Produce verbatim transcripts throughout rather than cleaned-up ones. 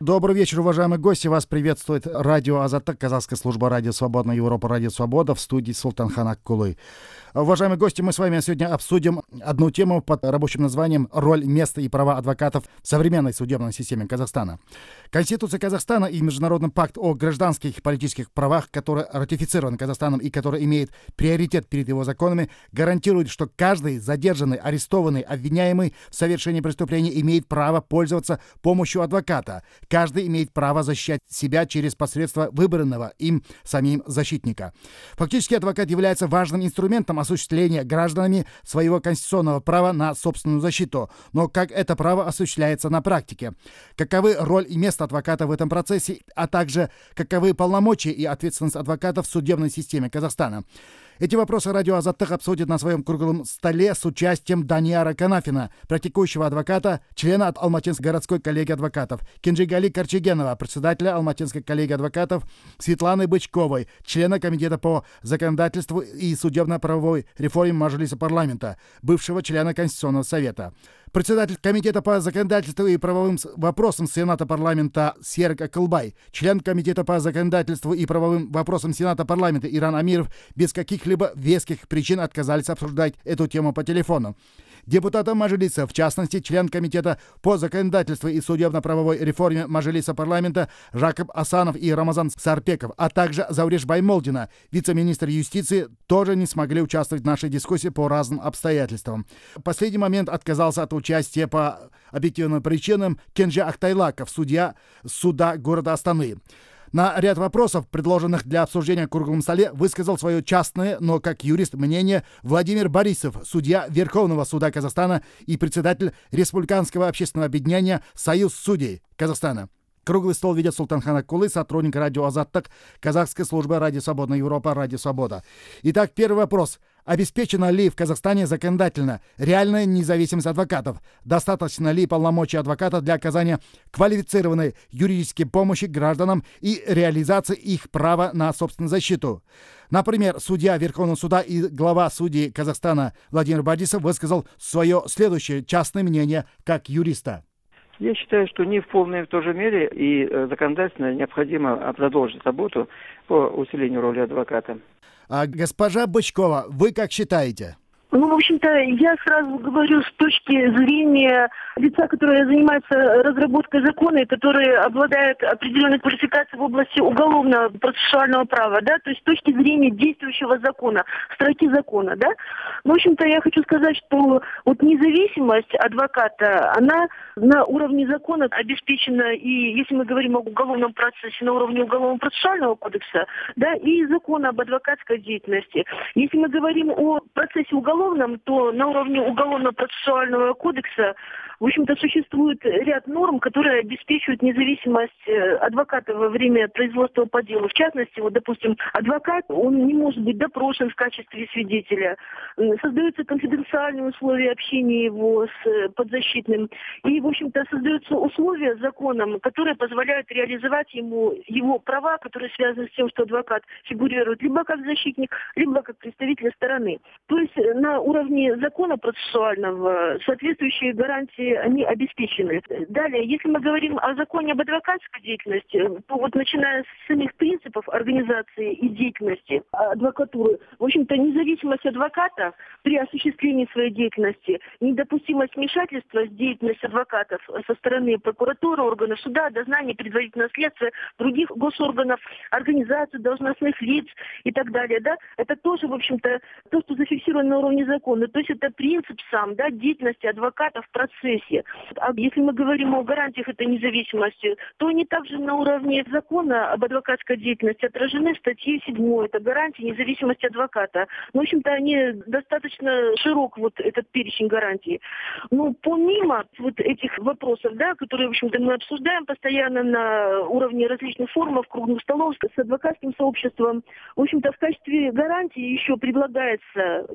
Добрый вечер, уважаемые гости. Вас приветствует радио Азаттык, казахская служба радио Свободная Европа, радио Свобода, в студии Султанхан Аккулы. Уважаемые гости, мы с вами сегодня обсудим одну тему под рабочим названием «Роль, место и права адвокатов в современной судебной системе Казахстана». Конституция Казахстана и Международный пакт о гражданских и политических правах, который ратифицирован Казахстаном и который имеет приоритет перед его законами, гарантирует, что каждый задержанный, арестованный, обвиняемый в совершении преступления имеет право пользоваться помощью адвоката. Каждый имеет право защищать себя через посредство выбранного им самим защитника. Фактически адвокат является важным инструментом осуществления гражданами своего конституционного права на собственную защиту. Но как это право осуществляется на практике? Каковы роль и место адвоката в этом процессе, а также каковы полномочия и ответственность адвоката в судебной системе Казахстана? Эти вопросы радио Азаттык обсудит на своем круглом столе с участием Данияра Канафина, практикующего адвоката, члена от Алматинской городской коллегии адвокатов, Кенжегали Корчегенова, председателя Алматинской коллегии адвокатов, Светланы Бычковой, члена Комитета по законодательству и судебно-правовой реформе Мажилиса парламента, бывшего члена Конституционного совета. Председатель Комитета по законодательству и правовым вопросам Сената парламента Серик Акылбай, член Комитета по законодательству и правовым вопросам Сената парламента Иран Амиров без каких-либо веских причин отказались обсуждать эту тему по телефону. Депутаты Мажилиса, в частности, член Комитета по законодательству и судебно-правовой реформе Мажилиса парламента Жакоб Асанов и Рамазан Сарпеков, а также Зауреш Баймолдина, вице-министр юстиции, тоже не смогли участвовать в нашей дискуссии по разным обстоятельствам. В последний момент отказался от участия по объективным причинам Кенже Ахтайлаков, судья суда города Астаны. На ряд вопросов, предложенных для обсуждения в круглом столе, высказал свое частное, но как юрист, мнение Владимир Борисов, судья Верховного суда Казахстана и председатель Республиканского общественного объединения «Союз судей Казахстана». Круглый стол ведет Султанхан Аккулы, сотрудник радио Азаттык, казахской службы радио Свободная Европа, радио Свобода. Итак, первый вопрос. Обеспечена ли в Казахстане законодательно реальная независимость адвокатов? Достаточно ли полномочий адвоката для оказания квалифицированной юридической помощи гражданам и реализации их права на собственную защиту? Например, судья Верховного суда и глава судей Казахстана Владимир Борисов высказал свое следующее частное мнение как юриста. Я считаю, что не в полной и в той же мере и законодательно необходимо продолжить работу по усилению роли адвоката. А, госпожа Бычкова, вы как считаете? Ну, в общем-то, я сразу говорю с точки зрения лица, которое занимается разработкой закона и который обладает определенной квалификацией в области уголовного процессуального права, да, то есть с точки зрения действующего закона, строки закона, да. Ну, в общем-то, я хочу сказать, что вот независимость адвоката, она на уровне закона обеспечена, и если мы говорим об уголовном процессе, на уровне уголовного процессуального кодекса, да, и закона об адвокатской деятельности. Если мы говорим о процессе уголовного, то на уровне Уголовно-процессуального кодекса, в общем-то, существует ряд норм, которые обеспечивают независимость адвоката во время производства по делу. В частности, вот, допустим, адвокат, он не может быть допрошен в качестве свидетеля. Создаются конфиденциальные условия общения его с подзащитным. И, в общем-то, создаются условия законом, которые позволяют реализовать ему его права, которые связаны с тем, что адвокат фигурирует либо как защитник, либо как представитель стороны. То есть на уровне закона процессуального соответствующие гарантии они обеспечены. Далее, если мы говорим о законе об адвокатской деятельности, то вот начиная с самих принципов организации и деятельности адвокатуры, в общем-то, независимость адвоката при осуществлении своей деятельности, недопустимость вмешательства в деятельность адвокатов со стороны прокуратуры, органов суда, дознания, предварительного следствия, других госорганов, организаций, должностных лиц и так далее, да, это тоже, в общем-то, то, что зафиксировано на уровне закона. То есть это принцип сам, да, деятельности адвоката в процессе. А если мы говорим о гарантиях этой независимости, то они также на уровне закона об адвокатской деятельности отражены в статье седьмой. Это гарантии независимости адвоката. Ну, в общем-то, они достаточно широк, вот этот перечень гарантий. Но помимо вот этих вопросов, да, которые, в общем-то, мы обсуждаем постоянно на уровне различных форумов, круглых столов с адвокатским сообществом, в общем-то, в качестве гарантии еще предлагается неоднократно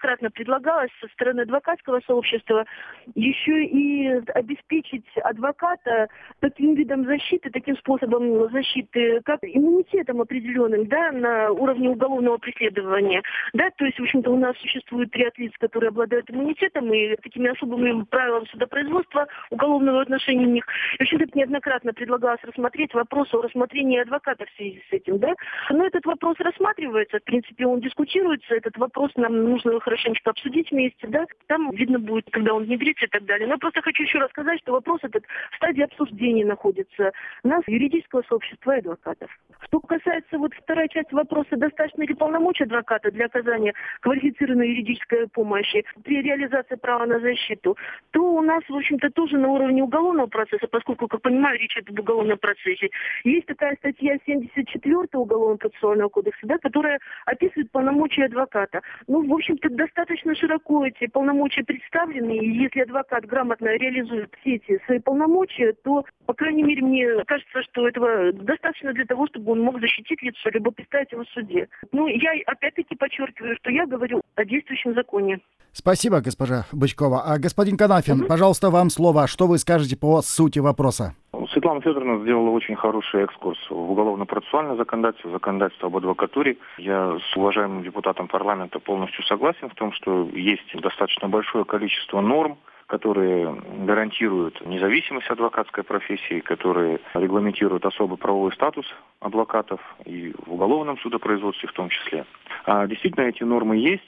неоднократно предлагалось со стороны адвокатского сообщества еще и обеспечить адвоката таким видом защиты, таким способом защиты, как иммунитетом определенным, да, на уровне уголовного преследования. Да, то есть, в общем-то, у нас существует ряд лиц, которые обладают иммунитетом и такими особыми правилами судопроизводства уголовного отношения в них. И, в общем-то, неоднократно предлагалось рассмотреть вопрос о рассмотрении адвоката в связи с этим, да. Но этот вопрос рассматривается, в принципе, он дискутируется, этот вопрос нам нужно его хорошенечко обсудить вместе, да. Там видно будет, когда он внедрится и так далее. Но я просто хочу еще раз сказать, что вопрос этот в стадии обсуждения находится нас, юридического сообщества и адвокатов. Что касается вот второй части вопроса, достаточно ли полномочий адвоката для оказания квалифицированной юридической помощи при реализации права на защиту, то у нас, в общем-то, тоже на уровне уголовного процесса, поскольку, как понимаю, речь идет об уголовном процессе, есть такая статья семьдесят четвёртого Уголовно-процессуального кодекса, да, которая описывает полномочия адвоката. Ну, в общем-то, достаточно широко эти полномочия представлены, и если адвокат грамотно реализует все эти свои полномочия, то, по крайней мере, мне кажется, что этого достаточно для того, чтобы он мог защитить лицо, либо представить его в суде. Ну, я опять-таки подчеркиваю, что я говорю о действующем законе. Спасибо, госпожа Бычкова. А господин Канафин, угу. пожалуйста, вам слово. Что вы скажете по сути вопроса? Светлана Федоровна сделала очень хороший экскурс в уголовно-процессуальное законодательство, законодательство об адвокатуре. Я с уважаемым депутатом парламента полностью согласен в том, что есть достаточно большое количество норм, которые гарантируют независимость адвокатской профессии, которые регламентируют особый правовой статус адвокатов и в уголовном судопроизводстве в том числе. А действительно, эти нормы есть,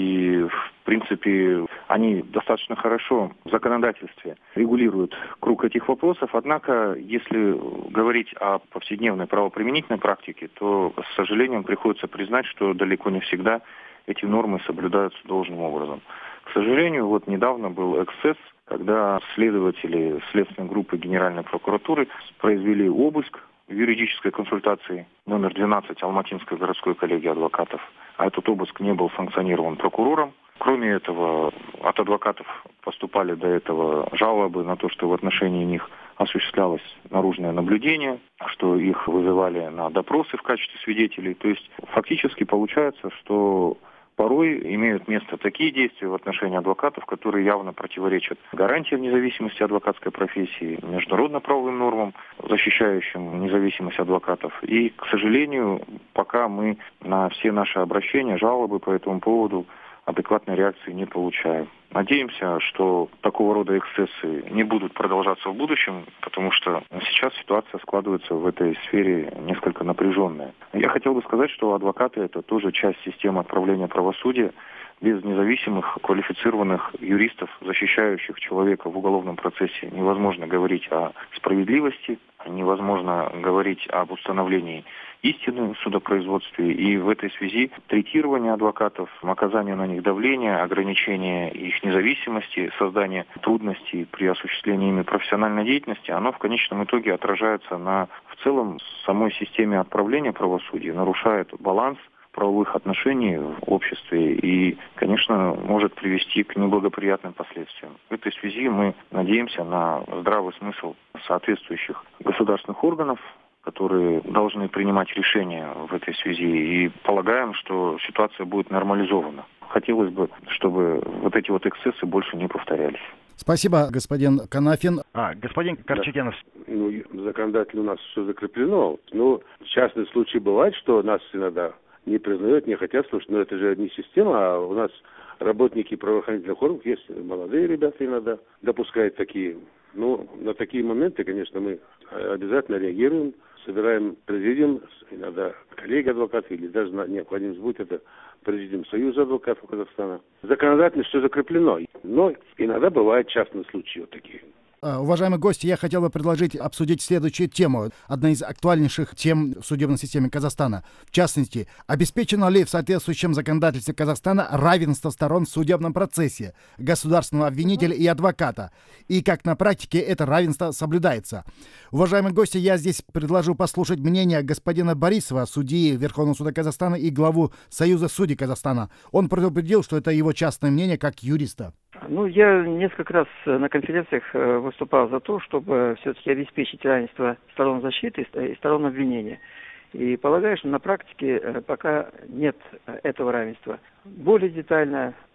и в принципе они достаточно хорошо в законодательстве регулируют круг этих вопросов. Однако, если говорить о повседневной правоприменительной практике, то, с сожалением, приходится признать, что далеко не всегда эти нормы соблюдаются должным образом. К сожалению, вот недавно был эксцесс, когда следователи следственной группы Генеральной прокуратуры произвели обыск в юридической консультации номер двенадцать Алматинской городской коллегии адвокатов, а этот обыск не был санкционирован прокурором. Кроме этого, от адвокатов поступали до этого жалобы на то, что в отношении них осуществлялось наружное наблюдение, что их вызывали на допросы в качестве свидетелей. То есть фактически получается, что порой имеют место такие действия в отношении адвокатов, которые явно противоречат гарантиям независимости адвокатской профессии, международно-правовым нормам, защищающим независимость адвокатов. И, к сожалению, пока мы на все наши обращения, жалобы по этому поводу адекватной реакции не получаем. Надеемся, что такого рода эксцессы не будут продолжаться в будущем, потому что сейчас ситуация складывается в этой сфере несколько напряженная. Я хотел бы сказать, что адвокаты – это тоже часть системы отправления правосудия. Без независимых, квалифицированных юристов, защищающих человека в уголовном процессе, невозможно говорить о справедливости, невозможно говорить об установлении истины в судопроизводстве. И в этой связи третирование адвокатов, оказание на них давления, ограничение их независимости, создание трудностей при осуществлении ими профессиональной деятельности, оно в конечном итоге отражается на в целом самой системе отправления правосудия, нарушает баланс правовых отношений в обществе и, конечно, может привести к неблагоприятным последствиям. В этой связи мы надеемся на здравый смысл соответствующих государственных органов, которые должны принимать решения в этой связи, и полагаем, что ситуация будет нормализована. Хотелось бы, чтобы вот эти вот эксцессы больше не повторялись. Спасибо, господин Канафин. А, господин Корчагенов. Да. Ну, законодательно у нас все закреплено. Ну, частные случаи бывают, что нас иногда не признают, не хотят слушать, но это же не система, а у нас работники правоохранительных органов, есть молодые ребята иногда допускают такие. Ну, на такие моменты, конечно, мы обязательно реагируем, собираем президиум, иногда коллеги-адвокаты, или даже на необходимость будет это президиум Союза адвокатов Казахстана. Законодательно все закреплено, но иногда бывают частные случаи вот такие. Уважаемые гости, я хотел бы предложить обсудить следующую тему. Одна из актуальнейших тем в судебной системе Казахстана. В частности, обеспечено ли в соответствующем законодательстве Казахстана равенство сторон в судебном процессе, государственного обвинителя и адвоката? И как на практике это равенство соблюдается? Уважаемые гости, я здесь предложу послушать мнение господина Борисова, судьи Верховного суда Казахстана и главу Союза судей Казахстана. Он предупредил, что это его частное мнение как юриста. Ну, я несколько раз на конференциях выступал за то, чтобы все-таки обеспечить равенство сторон защиты и сторон обвинения. И полагаю, что на практике пока нет этого равенства. Более детально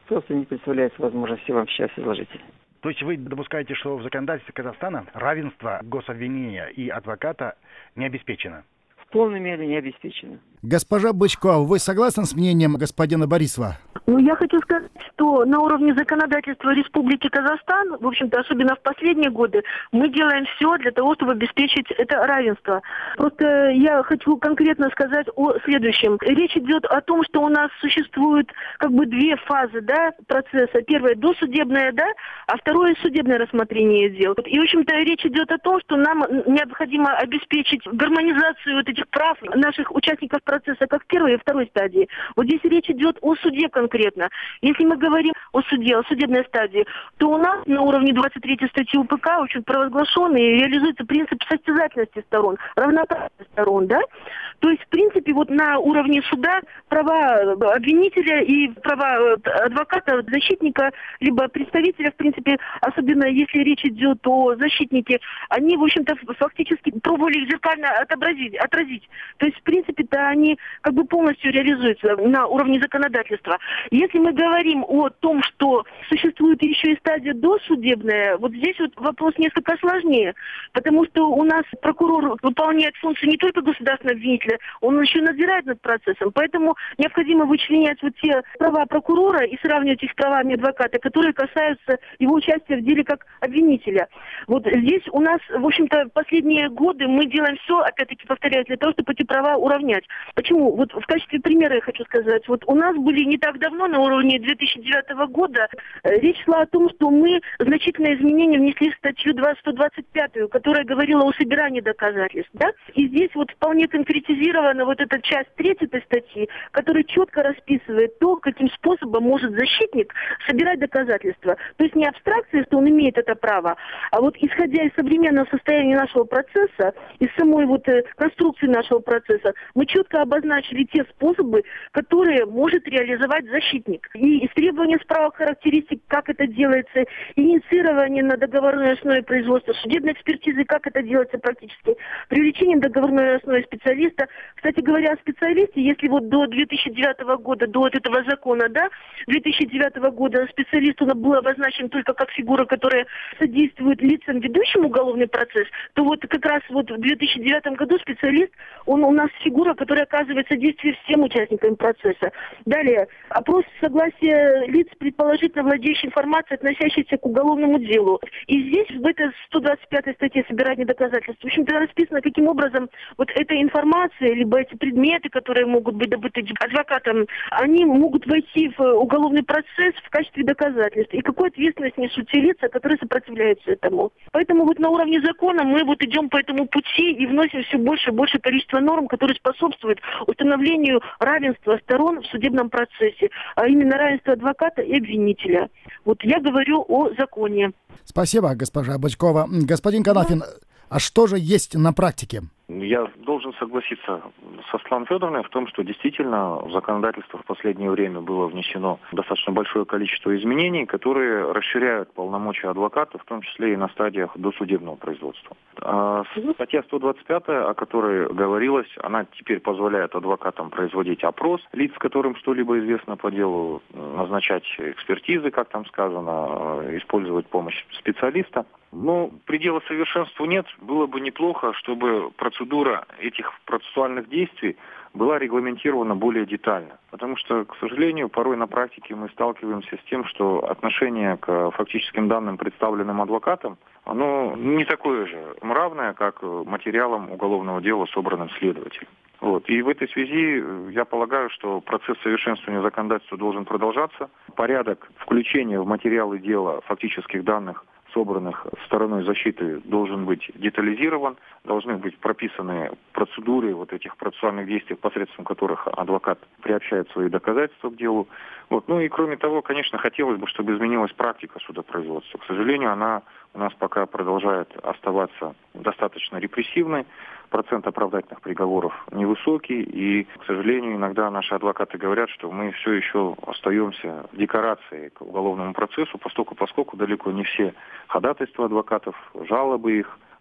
Просто не представляется возможности вам сейчас изложить. То есть вы допускаете, что в законодательстве Казахстана равенство гособвинения и адвоката не обеспечено? В полной мере не обеспечено. Госпожа Бычко, вы согласны с мнением господина Борисова? Ну, я хочу сказать, что на уровне законодательства Республики Казахстан, в общем-то, особенно в последние годы, мы делаем все для того, чтобы обеспечить это равенство. Просто я хочу конкретно сказать о следующем. Речь идет о том, что у нас существует как бы две фазы, да, процесса. Первая досудебная, да, а второе судебное рассмотрение дел. И, в общем-то, речь идет о том, что нам необходимо обеспечить гармонизацию вот этих прав наших участников процесса как в первой и второй стадии. Вот здесь речь идет о суде конкретно. Если мы говорим о суде, о судебной стадии, то у нас на уровне двадцать третьей статьи УПК очень провозглашен и реализуется принцип состязательности сторон, равноправности сторон, да? То есть, в принципе, вот на уровне суда права обвинителя и права адвоката, защитника, либо представителя, в принципе, особенно если речь идет о защитнике, они, в общем-то, фактически пробовали их зеркально отобразить, отразить. То есть, в принципе-то, они как бы полностью реализуются на уровне законодательства. Если мы говорим о том, что существует еще и стадия досудебная, вот здесь вот вопрос несколько сложнее, потому что у нас прокурор выполняет функции не только государственного обвинителя, он еще надзирает над процессом, поэтому необходимо вычленять вот те права прокурора и сравнивать их с правами адвоката, которые касаются его участия в деле как обвинителя. Вот здесь у нас, в общем-то, последние годы мы делаем все, опять-таки повторяю, для того, чтобы эти права уравнять. Почему? Вот в качестве примера я хочу сказать, вот у нас были не так давно, на уровне две тысячи девятого года, речь шла о том, что мы значительные изменения внесли в статью сто двадцать пятую, которая говорила о собирании доказательств. Да? И здесь вот вполне конкретизирована вот эта часть третьей этой статьи, которая четко расписывает то, каким способом может защитник собирать доказательства. То есть не абстракция, что он имеет это право, а вот исходя из современного состояния нашего процесса, из самой вот конструкции нашего процесса, мы четко обозначили те способы, которые может реализовать защитник. И истребование справок характеристик, как это делается, инициирование на договорной основе производства, судебной экспертизы, как это делается практически, привлечение на договорной основе специалиста. Кстати говоря, о специалисте, если вот до две тысячи девятого года, до вот этого закона, да, две тысячи девятого года специалист он был обозначен только как фигура, которая содействует лицам, ведущим уголовный процесс, то вот как раз вот в две тысячи девятом году специалист, он у нас фигура, которая оказывает содействие всем участникам процесса. Далее, опрос согласия лиц, предположительно владеющих информацией, относящейся к уголовному делу. И здесь, в этой сто двадцать пятой статье собирания доказательств, в общем-то, расписано, каким образом вот эта информация, либо эти предметы, которые могут быть добыты адвокатом, они могут войти в уголовный процесс в качестве доказательств. И какую ответственность несут те лица, которые сопротивляются этому. Поэтому вот на уровне закона мы вот идем по этому пути и вносим все больше и больше количество норм, которые способствуют установлению равенства сторон в судебном процессе, а именно равенство адвоката и обвинителя. Вот я говорю о законе. Спасибо, госпожа Бычкова. Господин Канафин, а что же есть на практике? Я должен согласиться со Светланой Федоровной в том, что действительно в законодательство в последнее время было внесено достаточно большое количество изменений, которые расширяют полномочия адвоката, в том числе и на стадиях досудебного производства. А статья сто двадцать пятая, о которой говорилось, она теперь позволяет адвокатам производить опрос лиц, которым что-либо известно по делу, назначать экспертизы, как там сказано, использовать помощь специалиста. Но предела совершенству нет. Было бы неплохо, чтобы процедура этих процессуальных действий была регламентирована более детально. Потому что, к сожалению, порой на практике мы сталкиваемся с тем, что отношение к фактическим данным, представленным адвокатом, оно не такое же равное, как материалам уголовного дела, собранным следователем. Вот. И в этой связи я полагаю, что процесс совершенствования законодательства должен продолжаться. Порядок включения в материалы дела фактических данных, собранных стороной защиты, должен быть детализирован, должны быть прописаны процедуры вот этих процессуальных действий, посредством которых адвокат приобщает свои доказательства к делу. Вот. Ну и кроме того, конечно, хотелось бы, чтобы изменилась практика судопроизводства. К сожалению, она у нас пока продолжает оставаться достаточно репрессивной. Процент оправдательных приговоров невысокий, и, к сожалению, иногда наши адвокаты говорят, что мы все еще остаемся декорацией к уголовному процессу, поскольку, поскольку далеко не все ходатайства адвокатов, жалобы их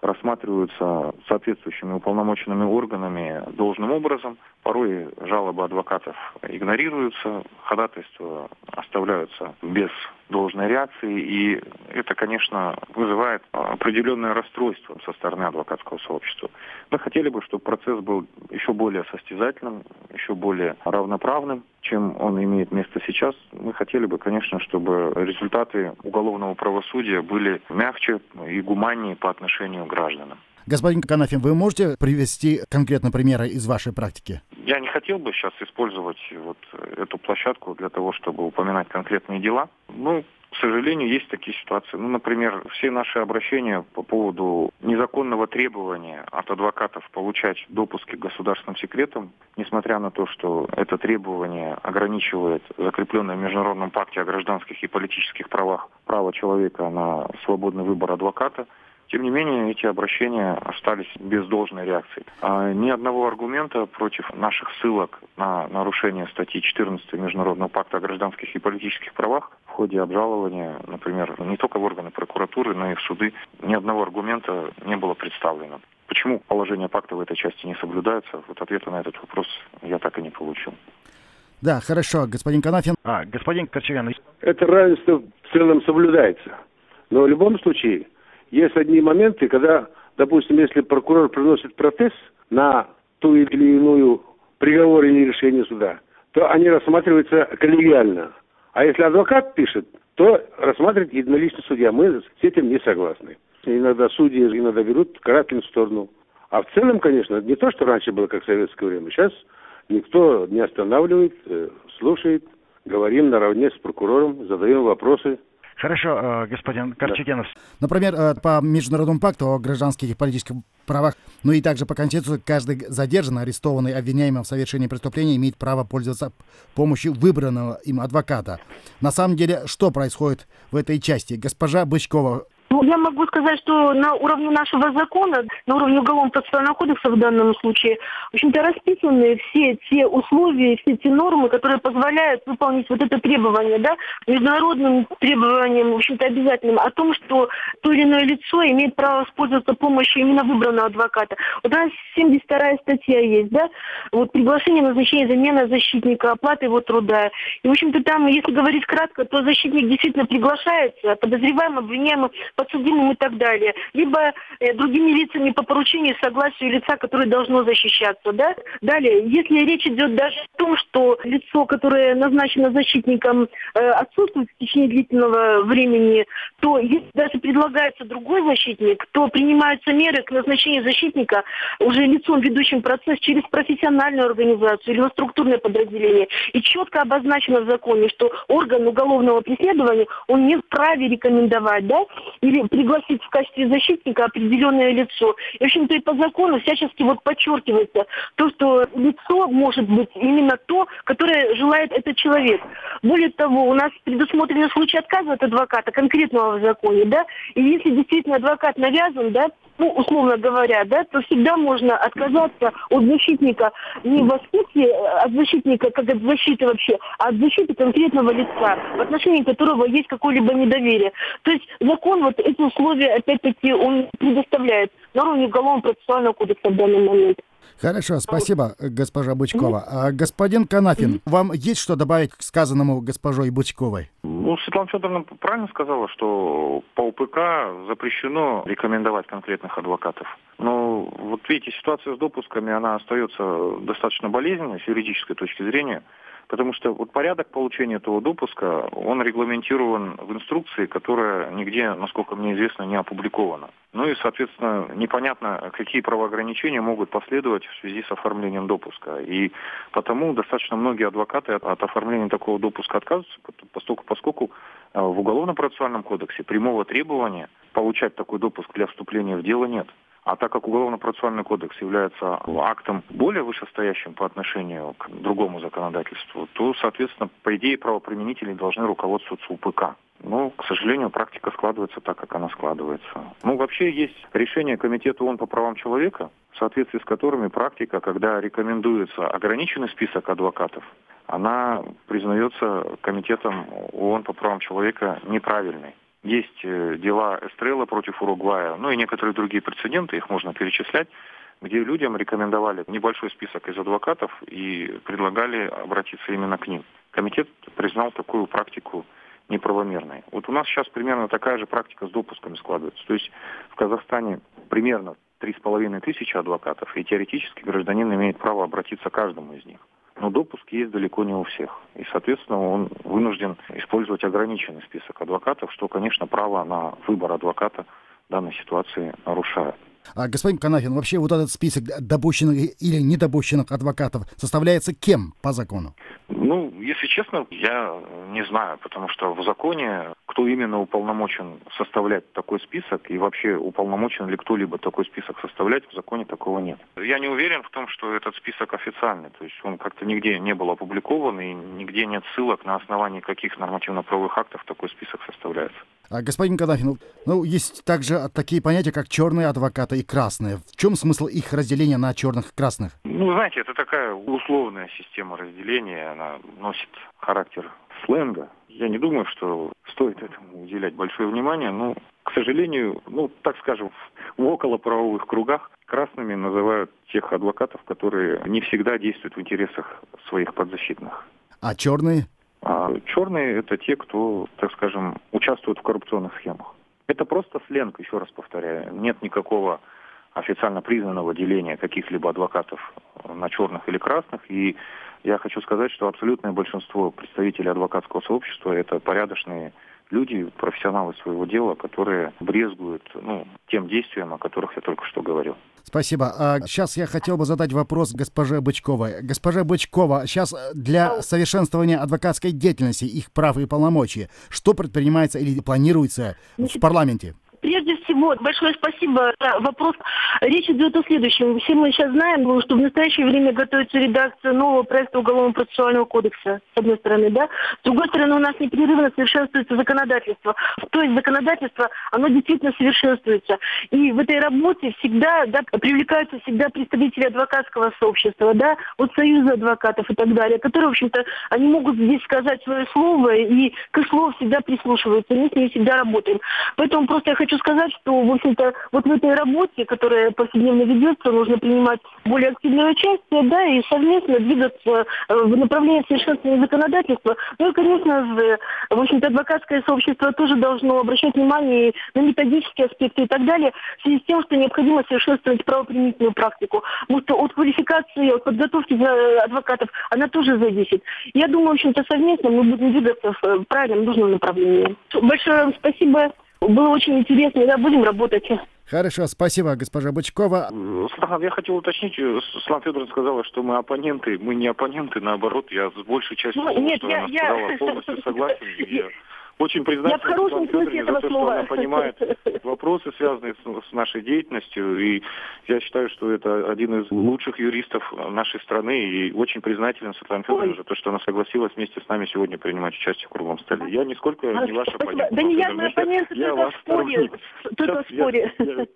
рассматриваются соответствующими уполномоченными органами должным образом. Порой жалобы адвокатов игнорируются, ходатайства оставляются без должной реакции, и это, конечно, вызывает определенное расстройство со стороны адвокатского сообщества. Мы хотели бы, чтобы процесс был еще более состязательным, еще более равноправным, чем он имеет место сейчас. Мы хотели бы, конечно, чтобы результаты уголовного правосудия были мягче и гуманнее по отношению к гражданам. Господин Канафин, вы можете привести конкретные примеры из вашей практики? Я не хотел бы сейчас использовать вот эту площадку для того, чтобы упоминать конкретные дела. Ну, к сожалению, есть такие ситуации. Ну, например, все наши обращения по поводу незаконного требования от адвокатов получать допуски к государственным секретам, несмотря на то, что это требование ограничивает закрепленное в Международном пакте о гражданских и политических правах право человека на свободный выбор адвоката, тем не менее, эти обращения остались без должной реакции. А ни одного аргумента против наших ссылок на нарушение статьи четырнадцатой Международного пакта о гражданских и политических правах в ходе обжалования, например, не только в органы прокуратуры, но и в суды, ни одного аргумента не было представлено. Почему положения пакта в этой части не соблюдаются? Вот ответа на этот вопрос я так и не получил. Да, хорошо, господин Канафин. А, господин Корчагян. Это равенство в целом соблюдается. Но в любом случае есть одни моменты, когда, допустим, если прокурор приносит протест на ту или иную приговор или решение суда, то они рассматриваются коллегиально. А если адвокат пишет, то рассматривает единоличный судья. Мы с этим не согласны. Иногда судьи иногда берут карательную сторону. А в целом, конечно, не то, что раньше было, как в советское время. Сейчас никто не останавливает, слушает, говорим наравне с прокурором, задаем вопросы. Хорошо, господин Корчагянов. Например, по Международному пакту о гражданских и политических правах, ну и также по Конституции, каждый задержанный, арестованный, обвиняемый в совершении преступления имеет право пользоваться помощью выбранного им адвоката. На самом деле, что происходит в этой части? Госпожа Бычкова. Ну, я могу сказать, что на уровне нашего закона, на уровне Уголовного процессуального кодекса в данном случае, в общем-то, расписаны все те условия, все те нормы, которые позволяют выполнить вот это требование, да, международным требованием, в общем-то, обязательным, о том, что то или иное лицо имеет право воспользоваться помощью именно выбранного адвоката. Вот у нас семьдесят вторая статья есть, да, вот приглашение, назначение, замена защитника, оплата его труда. И, в общем-то, там, если говорить кратко, то защитник действительно приглашается, подозреваемым, обвиняемым, подсудимым и так далее, либо э, другими лицами по поручению и согласию лица, которое должно защищаться, да. Далее, если речь идет даже о том, что лицо, которое назначено защитником, э, отсутствует в течение длительного времени, то если даже предлагается другой защитник, то принимаются меры к назначению защитника уже лицом, ведущим процесс, через профессиональную организацию или на структурное подразделение. И четко обозначено в законе, что орган уголовного преследования, он не вправе рекомендовать, да, или пригласить в качестве защитника определенное лицо. И, в общем-то, и по закону всячески вот подчеркивается то, что лицо может быть именно то, которое желает этот человек. Более того, у нас предусмотрены случаи отказа от адвоката, конкретного в законе, да, и если действительно адвокат навязан, да, ну, условно говоря, да, то всегда можно отказаться от защитника не в аспекте от защитника, как от защиты вообще, а от защиты конкретного лица, в отношении которого есть какое-либо недоверие. То есть закон вот эти условия, опять-таки, он предоставляет на уровне Уголовного процессуального кодекса в данный момент. Хорошо, спасибо, госпожа Бычкова. А, господин Канафин, вам есть что добавить к сказанному госпожой Бычковой? Ну, Светлана Федоровна правильно сказала, что по УПК запрещено рекомендовать конкретных адвокатов. Но вот видите, ситуация с допусками, она остается достаточно болезненной с юридической точки зрения. Потому что вот порядок получения этого допуска, он регламентирован в инструкции, которая нигде, насколько мне известно, не опубликована. Ну и, соответственно, непонятно, какие правоограничения могут последовать в связи с оформлением допуска. И потому достаточно многие адвокаты от, от оформления такого допуска отказываются, поскольку, поскольку в Уголовно-процессуальном кодексе прямого требования получать такой допуск для вступления в дело нет. А так как Уголовно-процессуальный кодекс является актом более вышестоящим по отношению к другому законодательству, то, соответственно, по идее, правоприменители должны руководствоваться УПК. Но, к сожалению, практика складывается так, как она складывается. Ну, вообще есть решение Комитета ООН по правам человека, в соответствии с которыми практика, когда рекомендуется ограниченный список адвокатов, она признается Комитетом ООН по правам человека неправильной. Есть дела Эстрелла против Уругвая, ну и некоторые другие прецеденты, их можно перечислять, где людям рекомендовали небольшой список из адвокатов и предлагали обратиться именно к ним. Комитет признал такую практику неправомерной. Вот у нас сейчас примерно такая же практика с допусками складывается. То есть в Казахстане примерно три с половиной тысячи адвокатов, и теоретически гражданин имеет право обратиться к каждому из них. Но допуск есть далеко не у всех. И, соответственно, он вынужден использовать ограниченный список адвокатов, что, конечно, право на выбор адвоката в данной ситуации нарушает. А, господин Канафин, вообще вот этот список допущенных или недопущенных адвокатов составляется кем по закону? Ну, если честно, я не знаю, потому что в законе, кто именно уполномочен составлять такой список и вообще уполномочен ли кто-либо такой список составлять, в законе такого нет. Я не уверен в том, что этот список официальный, то есть он как-то нигде не был опубликован и нигде нет ссылок, на основании каких нормативно-правовых актов такой список составляется. А, господин Канафин, ну, есть также такие понятия, как черные адвокаты и красные. В чем смысл их разделения на черных и красных? Ну, знаете, это такая условная система разделения, она носит характер сленга. Я не думаю, что стоит этому уделять большое внимание, но, к сожалению, ну, так скажем, в околоправовых кругах красными называют тех адвокатов, которые не всегда действуют в интересах своих подзащитных. А черные? А черные – это те, кто, так скажем, участвует в коррупционных схемах. Это просто сленг, еще раз повторяю. Нет никакого официально признанного деления каких-либо адвокатов на черных или красных. И я хочу сказать, что абсолютное большинство представителей адвокатского сообщества – это порядочные люди, профессионалы своего дела, которые брезгуют ну, тем действиям, о которых я только что говорил. Спасибо. А сейчас я хотел бы задать вопрос госпоже Бычковой. Госпожа Бычкова, сейчас для совершенствования адвокатской деятельности, их прав и полномочий, что предпринимается или планируется в парламенте? Прежде всего, большое спасибо за вопрос. Речь идет о следующем. Все мы сейчас знаем, что в настоящее время готовится редакция нового проекта Уголовно-процессуального кодекса, с одной стороны, да. С другой стороны, у нас непрерывно совершенствуется законодательство. То есть законодательство, оно действительно совершенствуется. И в этой работе всегда, да, привлекаются всегда представители адвокатского сообщества, да, от Союза адвокатов и так далее, которые, в общем-то, они могут здесь сказать свое слово, и к их слову всегда прислушиваются. Мы с ними всегда работаем. Поэтому просто я хочу сказать, что, в общем-то, вот в этой работе, которая повседневно ведется, нужно принимать более активное участие, да, и совместно двигаться в направлении совершенствования законодательства. Ну и, конечно же, в общем-то, адвокатское сообщество тоже должно обращать внимание на методические аспекты и так далее, в связи с тем, что необходимо совершенствовать правоприменительную практику. Потому что от квалификации, от подготовки адвокатов она тоже зависит. Я думаю, в общем-то, совместно мы будем двигаться в правильном, нужном направлении. Большое вам спасибо. Было очень интересно, да, будем работать. Хорошо, спасибо, госпожа Бычкова. Светлана, я хотел уточнить, Светлана Федоровна сказала, что мы оппоненты. Мы не оппоненты, наоборот, я с большей частью ну, того, нет, что я, она я... сказала, полностью согласен. Я очень признателен Светлане Федоровне за то, что она понимает вопросы, связанные с, с нашей деятельностью. И я считаю, что это один из лучших юристов нашей страны. И очень признателен Светлане Федоровне за то, что она согласилась вместе с нами сегодня принимать участие в круглом столе. Я нисколько не ваш оппонент. Да не я мой оппонент, только в споре. Только в споре.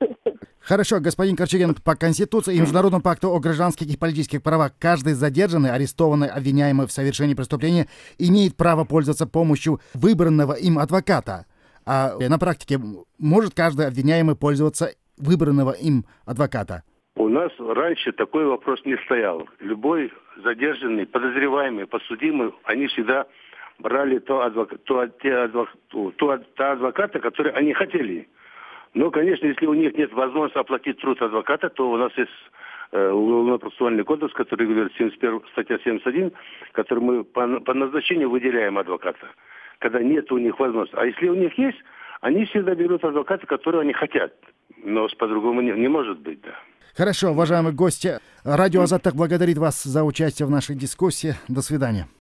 Хорошо, господин Корчагин, по Конституции и Международному пакту о гражданских и политических правах каждый задержанный, арестованный, обвиняемый в совершении преступления имеет право пользоваться помощью выбранного им адвоката. А на практике может каждый обвиняемый пользоваться выбранного им адвоката? У нас раньше такой вопрос не стоял. Любой задержанный, подозреваемый, подсудимый, они всегда брали то адвока, то, те адвок, то, то, то адвоката, который они хотели. Но, конечно, если у них нет возможности оплатить труд адвоката, то у нас есть э, Уголовно-процессуальный кодекс, который говорит, семьдесят первая, статья семьдесят один, который мы по, по назначению выделяем адвоката, когда нет у них возможности. А если у них есть, они всегда берут адвоката, которого они хотят. Но по-другому не, не может быть, да. Хорошо, уважаемые гости. Радио «Азаттык» благодарит вас за участие в нашей дискуссии. До свидания.